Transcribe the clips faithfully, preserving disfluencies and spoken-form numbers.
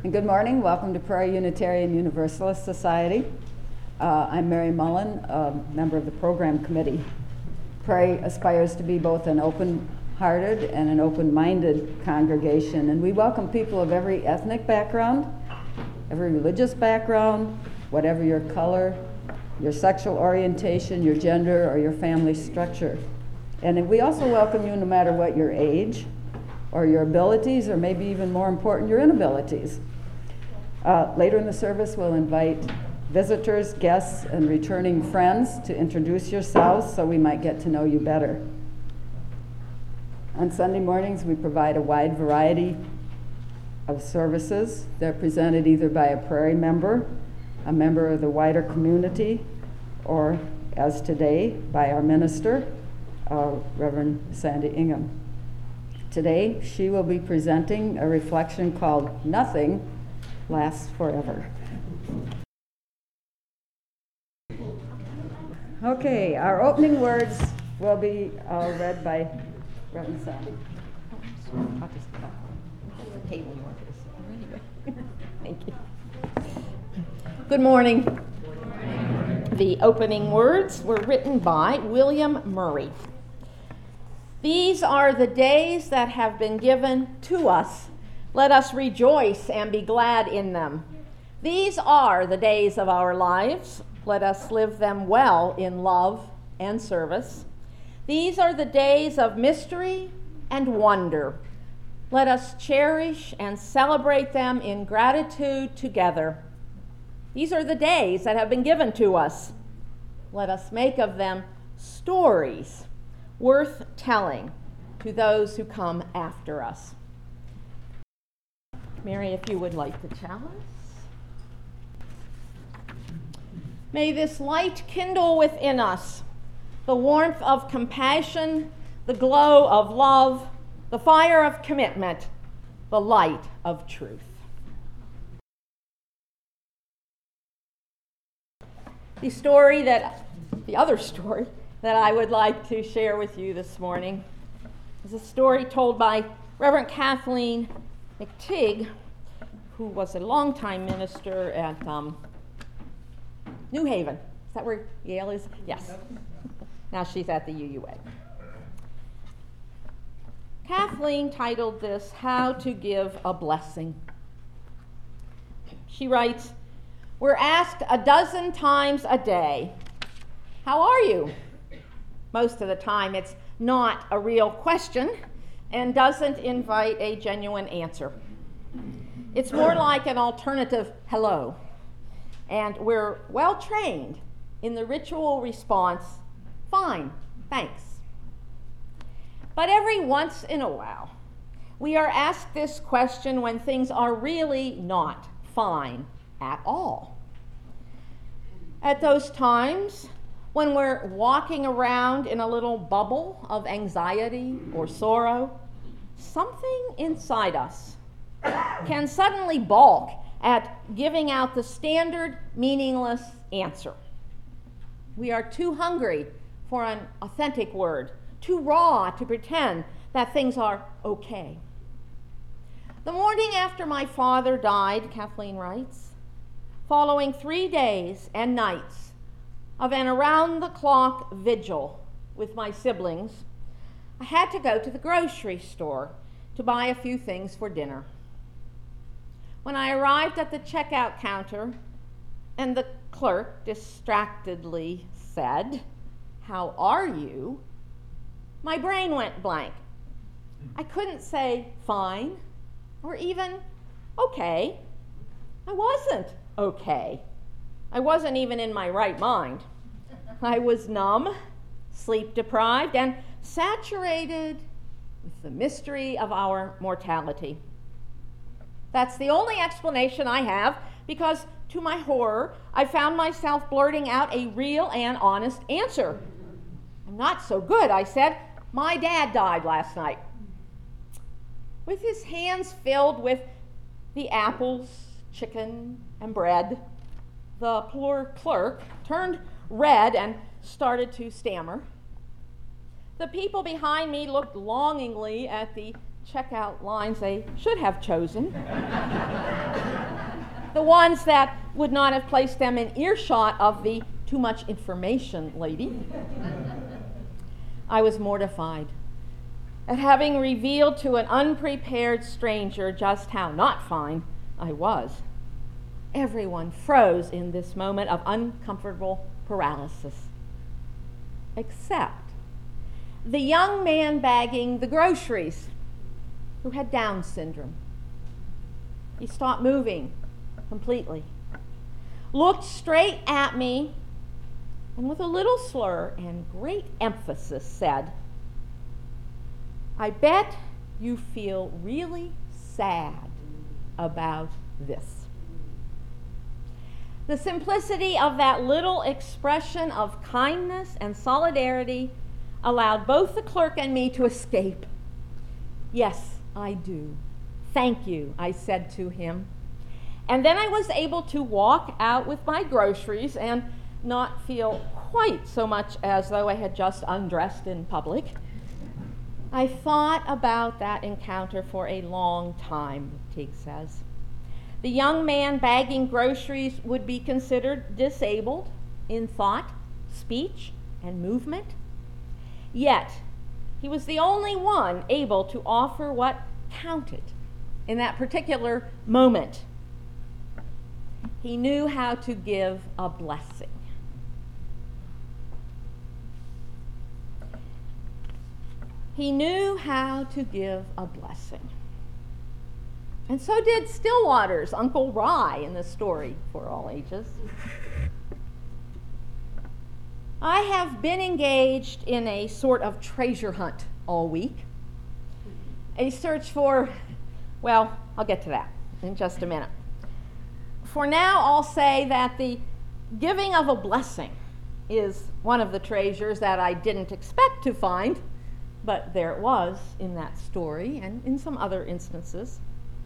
And good morning. Welcome to Prairie Unitarian Universalist Society. Uh, I'm Mary Mullen, a member of the program committee. Prairie aspires to be both an open-hearted and an open-minded congregation, and we welcome people of every ethnic background, every religious background, whatever your color, your sexual orientation, your gender, or your family structure. And we also welcome you no matter what your age, or your abilities, or maybe even more important, your inabilities. Uh, later in the service, we'll invite visitors, guests, and returning friends to introduce yourselves so we might get to know you better. On Sunday mornings, we provide a wide variety of services. They're presented either by a Prairie member, a member of the wider community, or, as today, by our minister, uh, Reverend Sandy Ingham. Today, she will be presenting a reflection called Nothing Lasts Forever. Okay, our opening words will be uh, read by Reverend Sandy. I'll just uh, the table you want this. Anyway, thank you. Good morning. The opening words were written by William Murray. These are the days that have been given to us. Let us rejoice and be glad in them. These are the days of our lives. Let us live them well in love and service. These are the days of mystery and wonder. Let us cherish and celebrate them in gratitude together. These are the days that have been given to us. Let us make of them stories worth telling to those who come after us. Mary, if you would light the chalice. May this light kindle within us the warmth of compassion, the glow of love, the fire of commitment, the light of truth. The story that, the other story that I would like to share with you this morning is a story told by Reverend Kathleen McTigg, who was a longtime minister at um, New Haven. Is that where Yale is? Yes. Now she's at the U U A. Kathleen titled this, How to Give a Blessing. She writes, "We're asked a dozen times a day, how are you? Most of the time it's not a real question and doesn't invite a genuine answer. It's more like an alternative hello. And we're well trained in the ritual response, fine, thanks. But every once in a while, we are asked this question when things are really not fine at all. At those times, when we're walking around in a little bubble of anxiety or sorrow, something inside us can suddenly balk at giving out the standard, meaningless answer. We are too hungry for an authentic word, too raw to pretend that things are okay. The morning after my father died, Kathleen writes, following three days and nights of an around-the-clock vigil with my siblings, I had to go to the grocery store to buy a few things for dinner. When I arrived at the checkout counter and the clerk distractedly said, "How are you?" my brain went blank. I couldn't say fine or even okay. I wasn't okay. I wasn't even in my right mind. I was numb, sleep-deprived, and saturated with the mystery of our mortality. That's the only explanation I have, because to my horror, I found myself blurting out a real and honest answer. "Not so good," I said. "My dad died last night." With his hands filled with the apples, chicken, and bread, the poor clerk turned red and started to stammer. The people behind me looked longingly at the checkout lines they should have chosen. the ones that would not have placed them in earshot of the too much information lady. I was mortified at having revealed to an unprepared stranger just how not fine I was. Everyone froze in this moment of uncomfortable paralysis, except the young man bagging the groceries who had Down syndrome. He stopped moving completely, looked straight at me, and with a little slur and great emphasis said, "I bet you feel really sad about this." The simplicity of that little expression of kindness and solidarity allowed both the clerk and me to escape. "Yes, I do. Thank you," I said to him. And then I was able to walk out with my groceries and not feel quite so much as though I had just undressed in public. I thought about that encounter for a long time, Teague says. The young man bagging groceries would be considered disabled in thought, speech, and movement. Yet, he was the only one able to offer what counted in that particular moment. He knew how to give a blessing. He knew how to give a blessing. And so did Stillwater's Uncle Rye in the story for all ages. I have been engaged in a sort of treasure hunt all week. A search for, well, I'll get to that in just a minute. For now, I'll say that the giving of a blessing is one of the treasures that I didn't expect to find, but there it was in that story and in some other instances.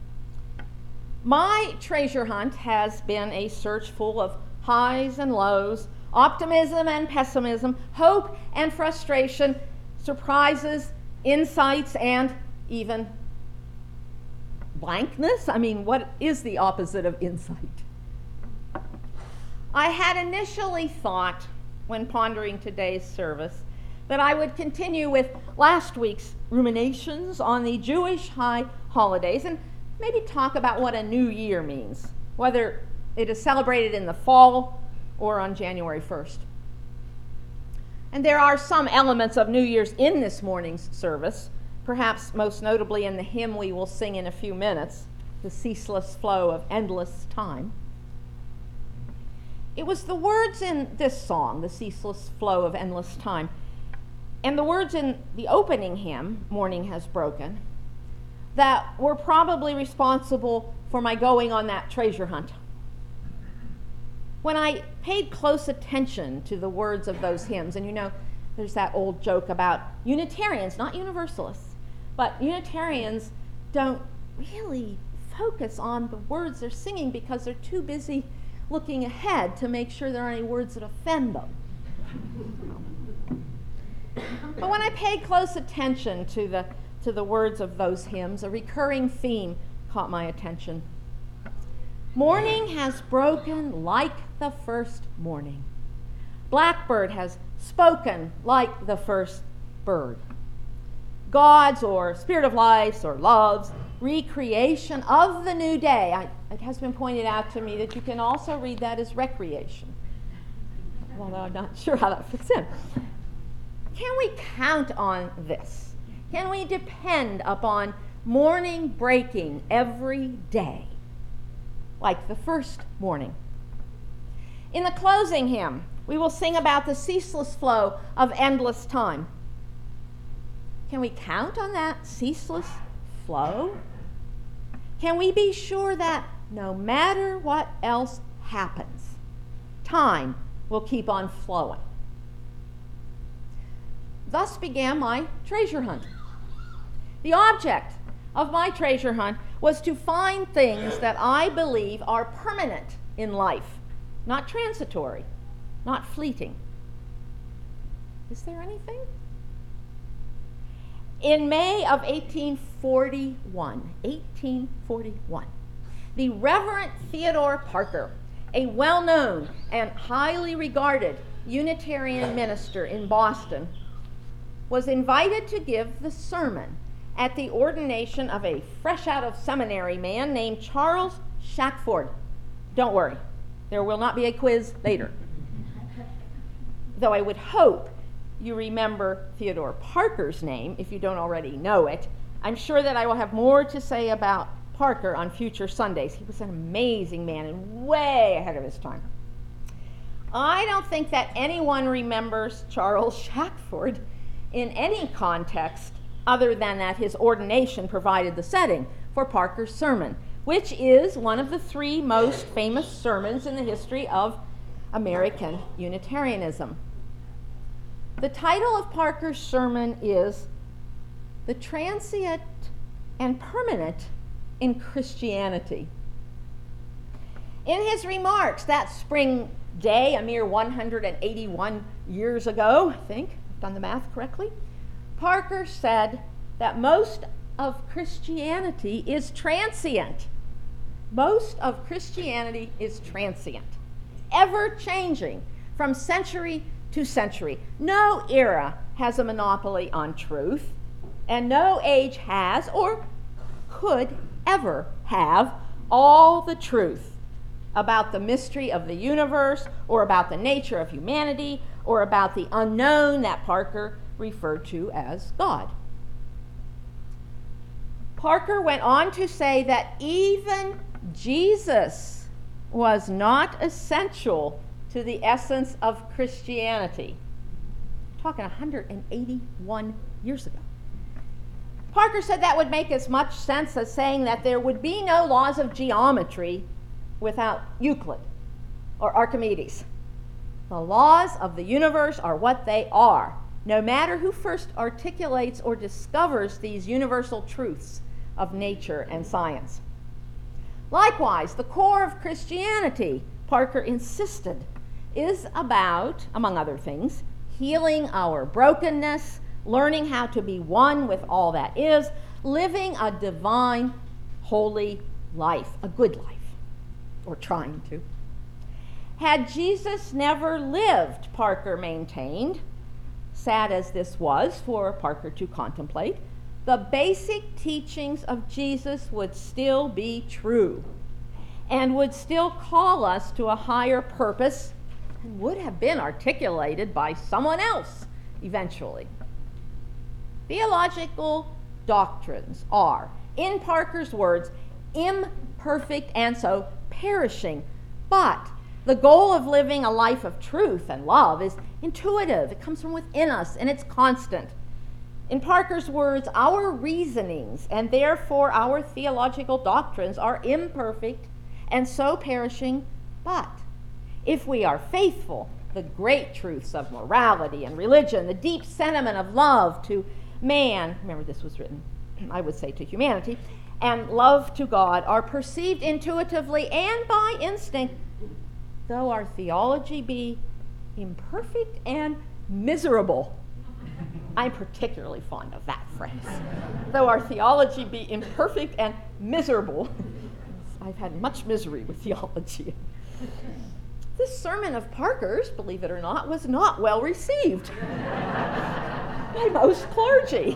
My treasure hunt has been a search full of highs and lows, optimism and pessimism, hope and frustration, surprises, insights, and even blankness. I mean, what is the opposite of insight? I had initially thought, when pondering today's service, that I would continue with last week's ruminations on the Jewish high holidays and maybe talk about what a new year means, whether it is celebrated in the fall or on January first. And there are some elements of New Year's in this morning's service, perhaps most notably in the hymn we will sing in a few minutes, "The Ceaseless Flow of Endless Time." It was the words in this song, "The Ceaseless Flow of Endless Time," and the words in the opening hymn, "Morning Has Broken," that were probably responsible for my going on that treasure hunt. When I paid close attention to the words of those hymns, and you know, there's that old joke about Unitarians, not Universalists, but Unitarians don't really focus on the words they're singing because they're too busy looking ahead to make sure there aren't any words that offend them. But when I paid close attention to the to the words of those hymns, a recurring theme caught my attention. Morning has broken like the first morning. Blackbird has spoken like the first bird. God's, or Spirit of Life's, or love's recreation of the new day. I, it has been pointed out to me that you can also read that as recreation, although I'm not sure how that fits in. Can we count on this? Can we depend upon morning breaking every day, like the first morning? In the closing hymn, we will sing about the ceaseless flow of endless time. Can we count on that ceaseless flow? Can we be sure that no matter what else happens, time will keep on flowing? Thus began my treasure hunt. The object of my treasure hunt was to find things that I believe are permanent in life, not transitory, not fleeting. Is there anything? In May of eighteen forty-one, eighteen forty-one, the Reverend Theodore Parker, a well-known and highly regarded Unitarian minister in Boston, was invited to give the sermon at the ordination of a fresh out of seminary man named Charles Shackford. Don't worry, there will not be a quiz later. Though I would hope you remember Theodore Parker's name if you don't already know it. I'm sure that I will have more to say about Parker on future Sundays. He was an amazing man and way ahead of his time. I don't think that anyone remembers Charles Shackford in any context other than that his ordination provided the setting for Parker's sermon, which is one of the three most famous sermons in the history of American Unitarianism. The title of Parker's sermon is "The Transient and Permanent in Christianity." In his remarks that spring day, a mere one hundred eighty-one years ago, I think, I've done the math correctly, Parker said that most of Christianity is transient. Most of Christianity is transient, ever changing from century to century. No era has a monopoly on truth, and no age has or could ever have all the truth about the mystery of the universe, or about the nature of humanity, or about the unknown that Parker referred to as God. Parker went on to say that even Jesus was not essential to the essence of Christianity. I'm talking one hundred eighty-one years ago. Parker said that would make as much sense as saying that there would be no laws of geometry without Euclid or Archimedes. The laws of the universe are what they are, no matter who first articulates or discovers these universal truths of nature and science. Likewise, the core of Christianity, Parker insisted, is about, among other things, healing our brokenness, learning how to be one with all that is, living a divine, holy life, a good life, or trying to. Had Jesus never lived, Parker maintained, sad as this was for Parker to contemplate, the basic teachings of Jesus would still be true and would still call us to a higher purpose and would have been articulated by someone else eventually. Theological doctrines are, in Parker's words, imperfect and so perishing, but the goal of living a life of truth and love is intuitive. It comes from within us, and it's constant. In Parker's words, our reasonings and therefore our theological doctrines are imperfect and so perishing, but if we are faithful, the great truths of morality and religion, the deep sentiment of love to man, remember this was written, I would say to humanity, and love to God are perceived intuitively and by instinct, though our theology be imperfect and miserable. I'm particularly fond of that phrase. Though our theology be imperfect and miserable. I've had much misery with theology. This sermon of Parker's, believe it or not, was not well received by most clergy,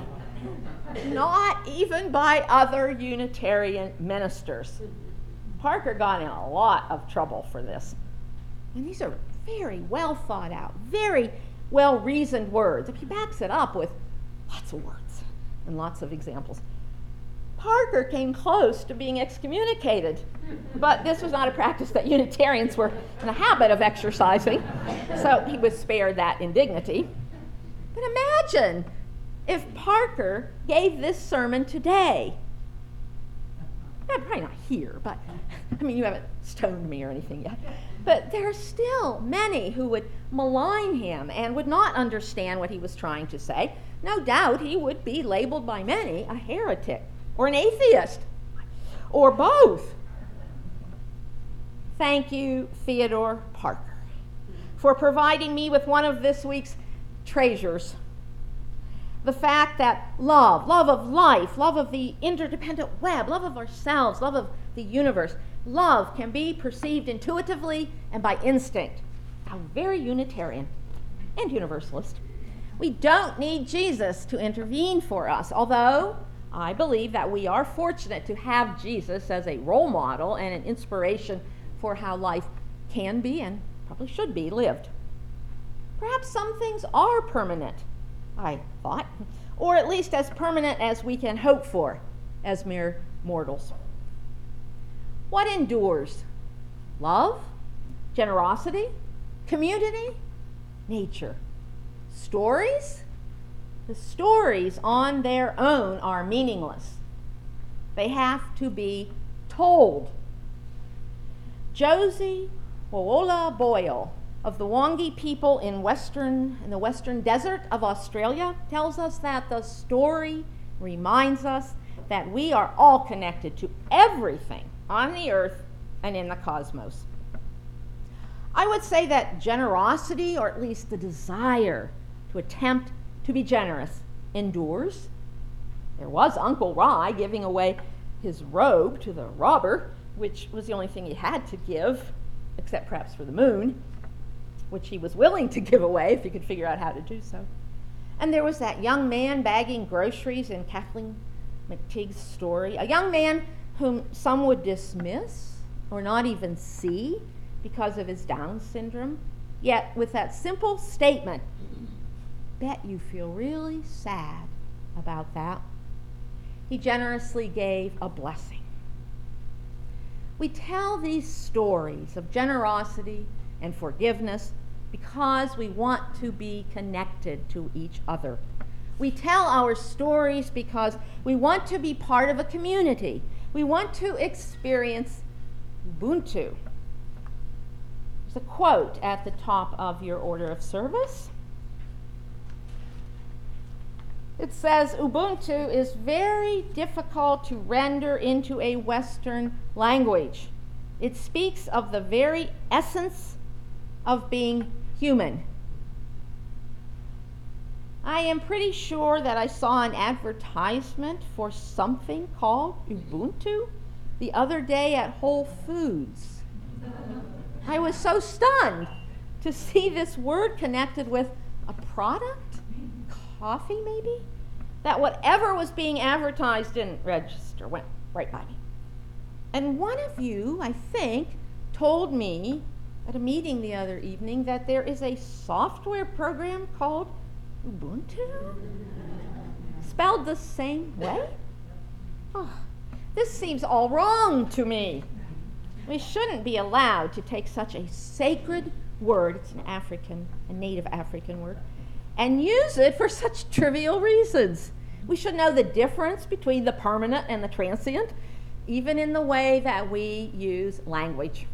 not even by other Unitarian ministers. Parker got in a lot of trouble for this. And these are very well thought out, very well reasoned words. He backs it up with lots of words and lots of examples. Parker came close to being excommunicated, but this was not a practice that Unitarians were in the habit of exercising, so he was spared that indignity. But imagine if Parker gave this sermon today. Eh, probably not here, but I mean, you haven't stoned me or anything yet. But there are still many who would malign him and would not understand what he was trying to say. No doubt he would be labeled by many a heretic or an atheist or both. Thank you, Theodore Parker, for providing me with one of this week's treasures. The fact that love, love of life, love of the interdependent web, love of ourselves, love of the universe, Love can be perceived intuitively and by instinct. How very Unitarian and Universalist. We don't need Jesus to intervene for us, although I believe that we are fortunate to have Jesus as a role model and an inspiration for how life can be and probably should be lived. Perhaps some things are permanent, I thought, or at least as permanent as we can hope for as mere mortals. What endures? Love, generosity, community, nature. Stories? The stories on their own are meaningless. They have to be told. Josie Wowola Boyle of the Wangi people in western in the western desert of Australia tells us that the story reminds us that we are all connected to everything on the earth and in the cosmos. I would say that generosity, or at least the desire to attempt to be generous, endures. There was Uncle Ry giving away his robe to the robber, which was the only thing he had to give, except perhaps for the moon, which he was willing to give away if he could figure out how to do so. And there was that young man bagging groceries in Kathleen McTeague's story, a young man whom some would dismiss or not even see because of his Down syndrome, yet with that simple statement, bet you feel really sad about that, he generously gave a blessing. We tell these stories of generosity and forgiveness because we want to be connected to each other. We tell our stories because we want to be part of a community. We want to experience Ubuntu. There's a quote at the top of your order of service. It says, Ubuntu is very difficult to render into a Western language. It speaks of the very essence of being human. I am pretty sure that I saw an advertisement for something called Ubuntu the other day at Whole Foods. I was so stunned to see this word connected with a product, coffee maybe, that whatever was being advertised didn't register, went right by me. And one of you, I think, told me at a meeting the other evening that there is a software program called Ubuntu? Spelled the same way? Oh, this seems all wrong to me. We shouldn't be allowed to take such a sacred word, it's an African, a native African word, and use it for such trivial reasons. We should know the difference between the permanent and the transient, even in the way that we use language.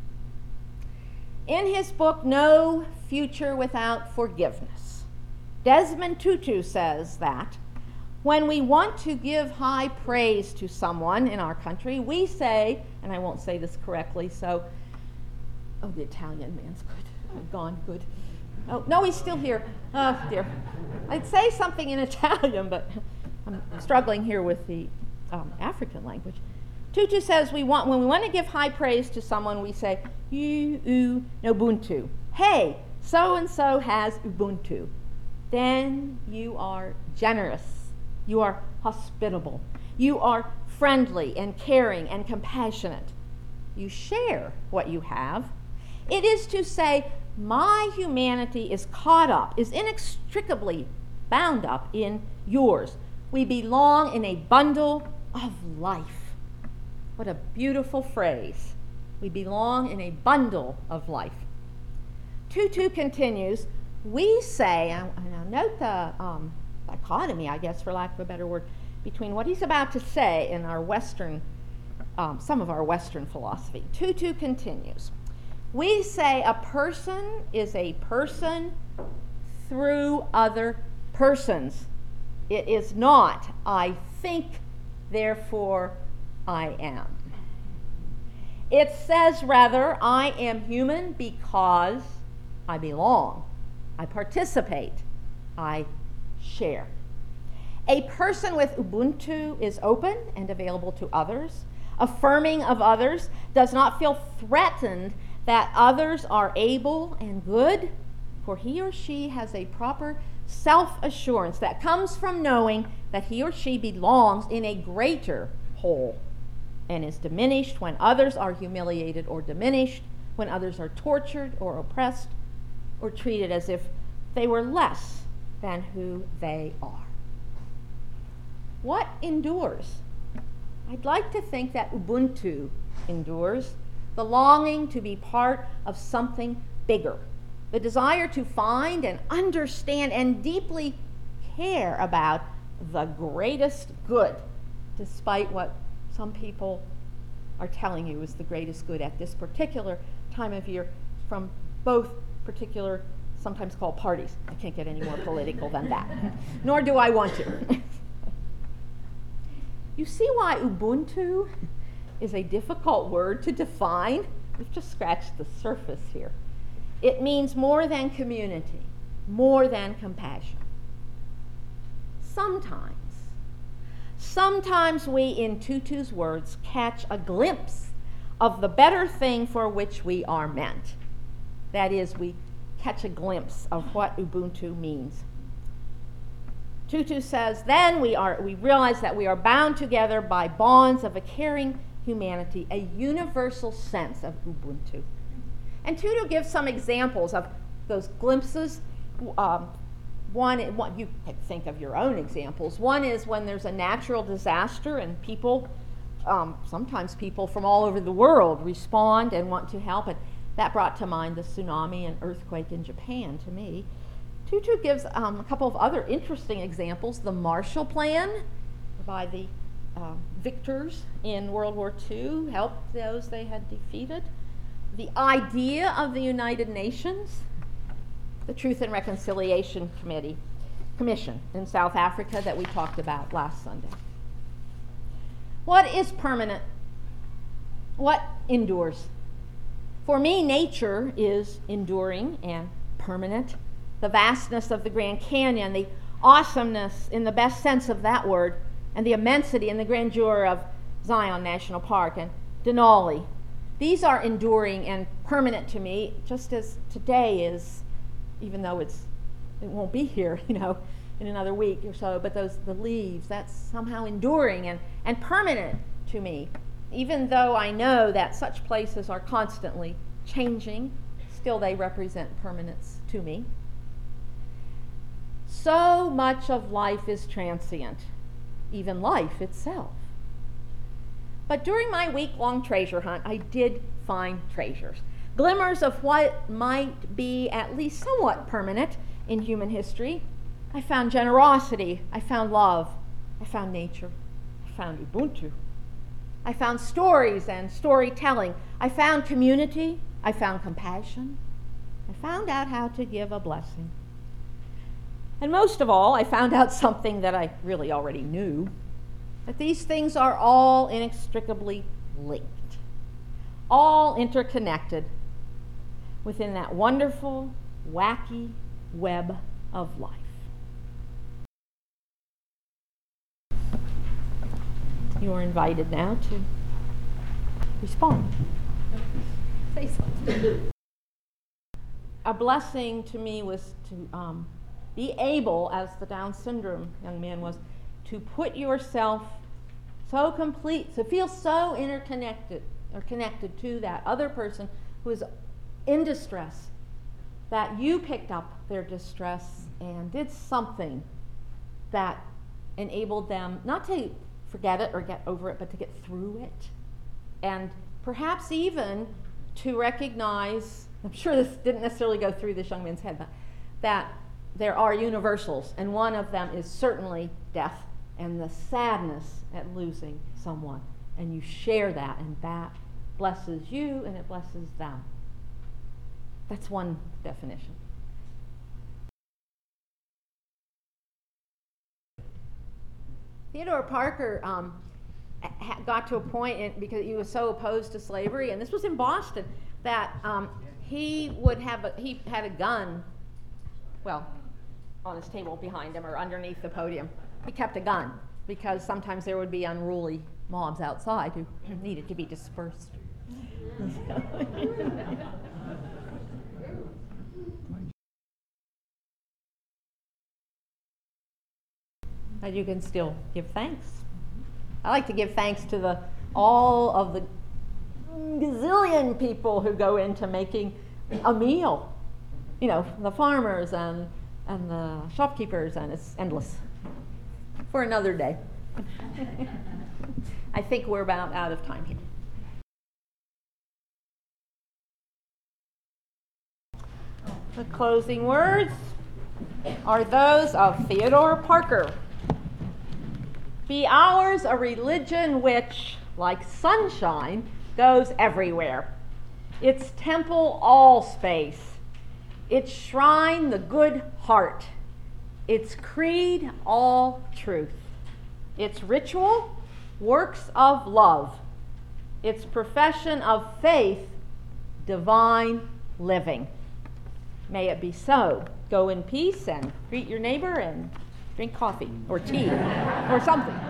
In his book, No Future Without Forgiveness, Desmond Tutu says that when we want to give high praise to someone in our country, we say, and I won't say this correctly, so, oh, the Italian man's good. Oh, gone, good. Oh, no, he's still here. Oh, dear. I'd say something in Italian, but I'm struggling here with the um, African language. Tutu says we want when we want to give high praise to someone, we say, you, u, Ubuntu. Hey, so-and-so has Ubuntu. Then you are generous. You are hospitable. You are friendly and caring and compassionate. You share what you have. It is to say, my humanity is caught up, is inextricably bound up in yours. We belong in a bundle of life. What a beautiful phrase. We belong in a bundle of life. Tutu continues, we say, and now note the um, dichotomy, I guess, for lack of a better word, between what he's about to say and our Western, um, some of our Western philosophy. Tutu continues, we say a person is a person through other persons. It is not, I think, therefore I am. It says rather, I am human because I belong, I participate, I share. A person with Ubuntu is open and available to others. affirming of others, does not feel threatened that others are able and good, for he or she has a proper self-assurance that comes from knowing that he or she belongs in a greater whole and is diminished when others are humiliated or diminished, when others are tortured or oppressed or treated as if they were less than who they are. What endures? I'd like to think that Ubuntu endures, the longing to be part of something bigger, the desire to find and understand and deeply care about the greatest good, despite what some people are telling you is the greatest good at this particular time of year from both particular, sometimes called parties. I can't get any more political than that, nor do I want to. You see why Ubuntu is a difficult word to define? We've just scratched the surface here. It means more than community, more than compassion. Sometimes, sometimes we, in Tutu's words, catch a glimpse of the better thing for which we are meant. That is, we catch a glimpse of what Ubuntu means. Tutu says, then we are we realize that we are bound together by bonds of a caring humanity, a universal sense of Ubuntu. And Tutu gives some examples of those glimpses. Um, one, one, you can think of your own examples. One is when there's a natural disaster and people, um, sometimes people from all over the world respond and want to help. And that brought to mind the tsunami and earthquake in Japan to me. Tutu gives um, a couple of other interesting examples. The Marshall Plan by the uh, victors in World War Two helped those they had defeated. The idea of the United Nations, the Truth and Reconciliation Committee, Commission in South Africa that we talked about last Sunday. What is permanent? What endures? For me, nature is enduring and permanent. The vastness of the Grand Canyon, the awesomeness in the best sense of that word, and the immensity and the grandeur of Zion National Park and Denali. These are enduring and permanent to me, just as today is, even though it's it won't be here, you know, in another week or so, but those the leaves, that's somehow enduring and, and permanent to me. Even though I know that such places are constantly changing, still they represent permanence to me. So much of life is transient, even life itself. But during my week-long treasure hunt, I did find treasures, glimmers of what might be at least somewhat permanent in human history. I found generosity, I found love, I found nature, I found Ubuntu. I found stories and storytelling. I found community, I found compassion. I found out how to give a blessing. And most of all, I found out something that I really already knew, that these things are all inextricably linked, all interconnected within that wonderful, wacky web of life. You are invited now to respond. Say something. A blessing to me was to um, be able, as the Down syndrome young man was, to put yourself so complete, to feel so interconnected or connected to that other person who is in distress, that you picked up their distress and did something that enabled them not to forget it or get over it, but to get through it. And perhaps even to recognize, I'm sure this didn't necessarily go through this young man's head, but that there are universals, and one of them is certainly death and the sadness at losing someone. And you share that, and that blesses you and it blesses them. That's one definition. Theodore Parker um, ha- got to a point, in, because he was so opposed to slavery, and this was in Boston, that um, he would have a, he had a gun, well, on his table behind him or underneath the podium. He kept a gun because sometimes there would be unruly moms outside who needed to be dispersed. But you can still give thanks. I like to give thanks to the all of the gazillion people who go into making a meal. You know, the farmers and and the shopkeepers, and it's endless. For another day. I think we're about out of time here. The closing words are those of Theodore Parker. Be ours a religion which, like sunshine, goes everywhere. Its temple all space. Its shrine the good heart. Its creed all truth. Its ritual works of love. Its profession of faith divine living. May it be so. Go in peace and greet your neighbor and drink coffee or tea or something.